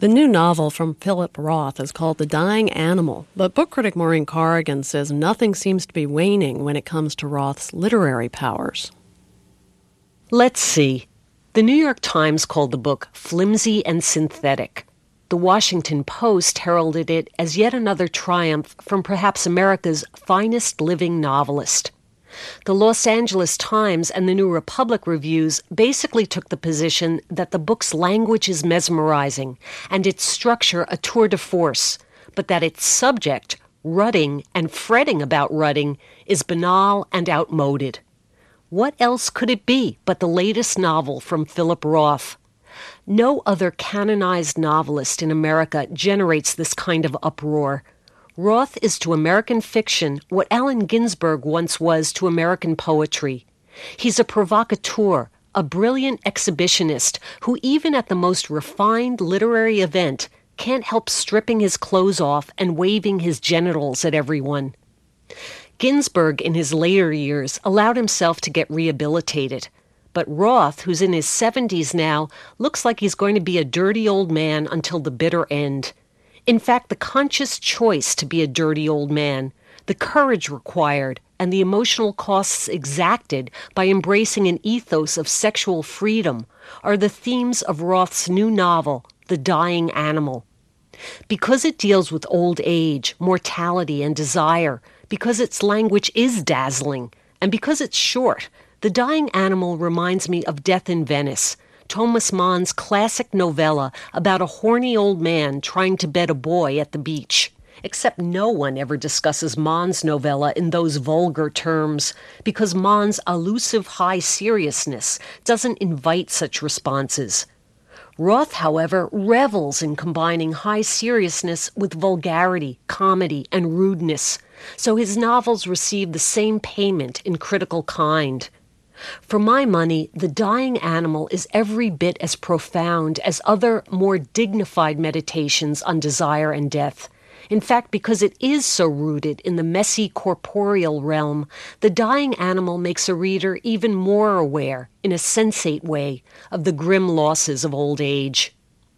The new novel from Philip Roth is called The Dying Animal, but book critic Maureen Corrigan says nothing seems to be waning when it comes to Roth's literary powers. Let's see. The New York Times called the book flimsy and synthetic. The Washington Post heralded it as yet another triumph from perhaps America's finest living novelist. The Los Angeles Times and the New Republic reviews basically took the position that the book's language is mesmerizing and its structure a tour de force, but that its subject, rutting and fretting about rutting, is banal and outmoded. What else could it be but the latest novel from Philip Roth? No other canonized novelist in America generates this kind of uproar. Roth is to American fiction what Allen Ginsberg once was to American poetry. He's a provocateur, a brilliant exhibitionist who even at the most refined literary event can't help stripping his clothes off and waving his genitals at everyone. Ginsberg in his later years allowed himself to get rehabilitated. But Roth, who's in his 70s now, looks like he's going to be a dirty old man until the bitter end. In fact, the conscious choice to be a dirty old man, the courage required, and the emotional costs exacted by embracing an ethos of sexual freedom are the themes of Roth's new novel, The Dying Animal. Because it deals with old age, mortality, and desire, because its language is dazzling, and because it's short, The Dying Animal reminds me of Death in Venice, Thomas Mann's classic novella about a horny old man trying to bed a boy at the beach. Except no one ever discusses Mann's novella in those vulgar terms, because Mann's elusive high seriousness doesn't invite such responses. Roth, however, revels in combining high seriousness with vulgarity, comedy, and rudeness, so his novels receive the same payment in critical kind. For my money, The Dying Animal is every bit as profound as other, more dignified meditations on desire and death. In fact, because it is so rooted in the messy corporeal realm, The Dying Animal makes a reader even more aware, in a sensate way, of the grim losses of old age.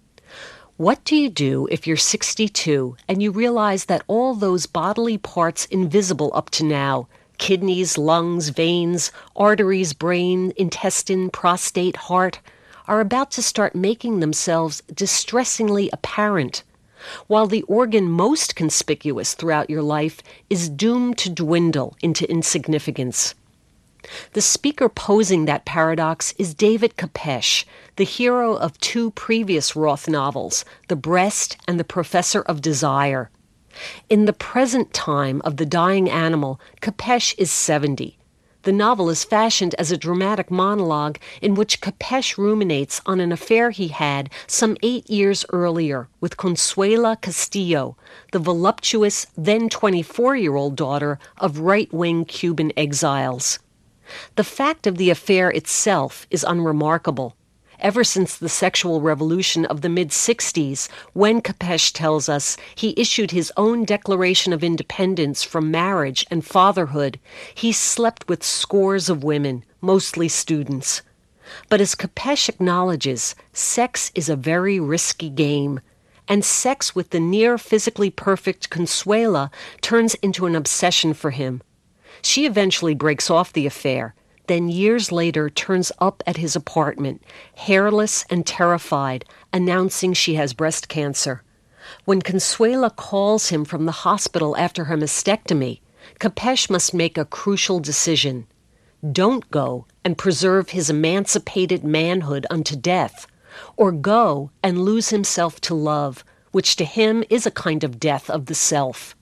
What do you do if you're 62 and you realize that all those bodily parts invisible up to now, kidneys, lungs, veins, arteries, brain, intestine, prostate, heart, are about to start making themselves distressingly apparent, while the organ most conspicuous throughout your life is doomed to dwindle into insignificance? The speaker posing that paradox is David Kopesh, the hero of two previous Roth novels, The Breast and The Professor of Desire. In the present time of The Dying Animal, Kopesh is 70. The novel is fashioned as a dramatic monologue in which Kopesh ruminates on an affair he had some 8 years earlier with Consuela Castillo, the voluptuous, then 24-year-old daughter of right-wing Cuban exiles. The fact of the affair itself is unremarkable. Ever since the sexual revolution of the mid-60s, when Kopesh tells us he issued his own Declaration of Independence from marriage and fatherhood, he slept with scores of women, mostly students. But as Kopesh acknowledges, sex is a very risky game, and sex with the near physically perfect Consuela turns into an obsession for him. She eventually breaks off the affair, then years later turns up at his apartment, hairless and terrified, announcing she has breast cancer. When Consuela calls him from the hospital after her mastectomy, Kopesh must make a crucial decision. Don't go and preserve his emancipated manhood unto death, or go and lose himself to love, which to him is a kind of death of the self.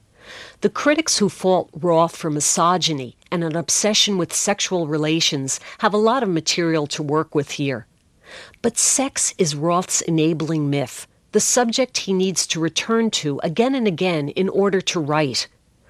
The critics who fault Roth for misogyny and an obsession with sexual relations have a lot of material to work with here. But sex is Roth's enabling myth, the subject he needs to return to again and again in order to write.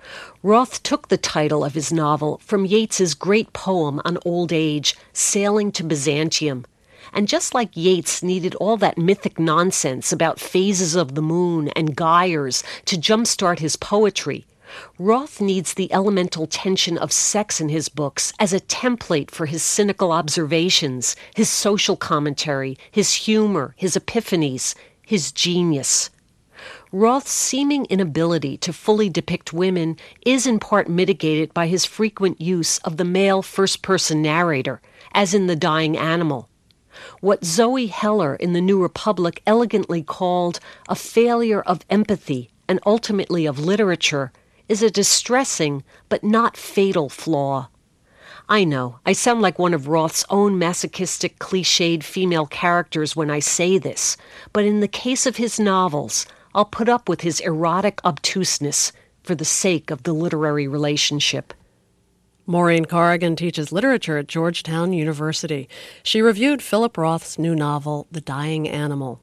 Roth took the title of his novel from Yeats's great poem on old age, Sailing to Byzantium. And just like Yeats needed all that mythic nonsense about phases of the moon and gyres to jumpstart his poetry, Roth needs the elemental tension of sex in his books as a template for his cynical observations, his social commentary, his humor, his epiphanies, his genius. Roth's seeming inability to fully depict women is in part mitigated by his frequent use of the male first-person narrator, as in The Dying Animal. What Zoe Heller in The New Republic elegantly called a failure of empathy and ultimately of literature is a distressing but not fatal flaw. I know, I sound like one of Roth's own masochistic, cliched female characters when I say this, but in the case of his novels, I'll put up with his erotic obtuseness for the sake of the literary relationship. Maureen Corrigan teaches literature at Georgetown University. She reviewed Philip Roth's new novel, The Dying Animal.